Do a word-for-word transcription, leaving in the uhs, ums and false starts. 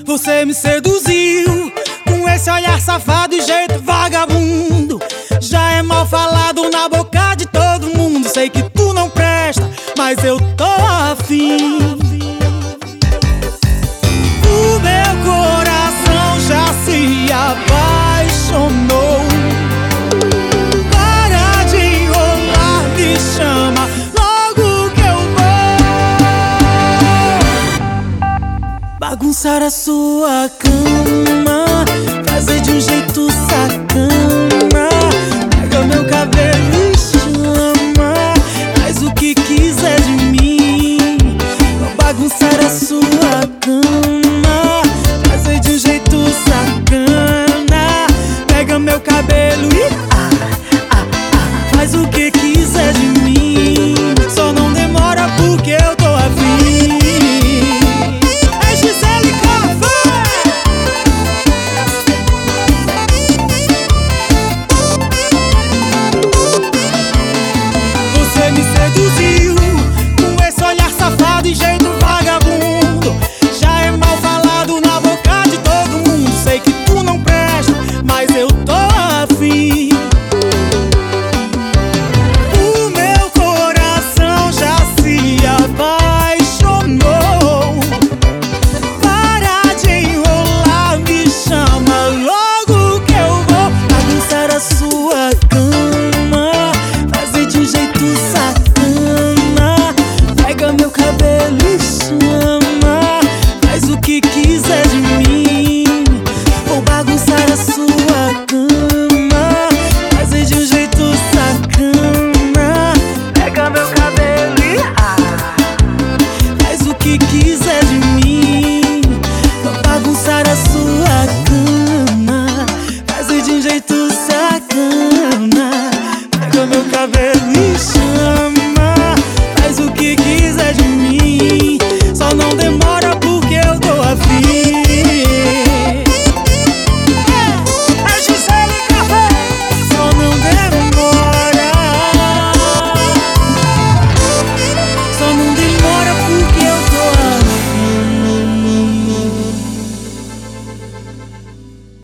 Você me seduziu com esse olhar safado e jeito vagabundo. Já é mal falado na boca de todo mundo. Sei que tu não presta, mas eu tô afim. O meu coração já se apaixonou. Para de enrolar, me chama logo que eu vou bagunçar a sua cama.